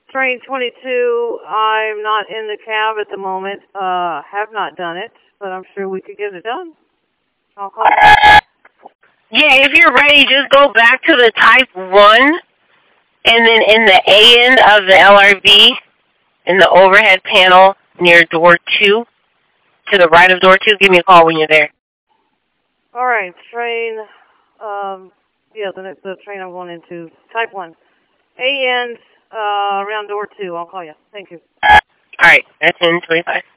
Train 22, I'm not in the cab at the moment. Have not done it, but I'm sure we could get it done. I'll call you. Yeah, if you're ready, just go back to the type 1, and then in the A end of the LRV, in the overhead panel near door 2, to the right of door 2, give me a call when you're there. All right, train, yeah, the train I'm going into, type 1. A end, around door 2, I'll call you. Thank you. All right, that's in 25.